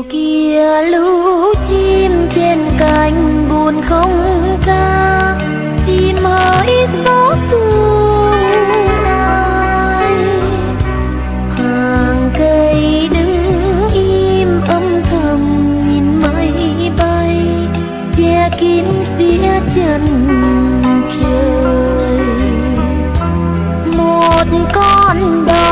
kia lũ chim trên cành buồn không ca, chim hỡi gió thương ai. Hàng cây đứng im âm thầm nhìn mây bay, che kín phía chân trời. Một con đò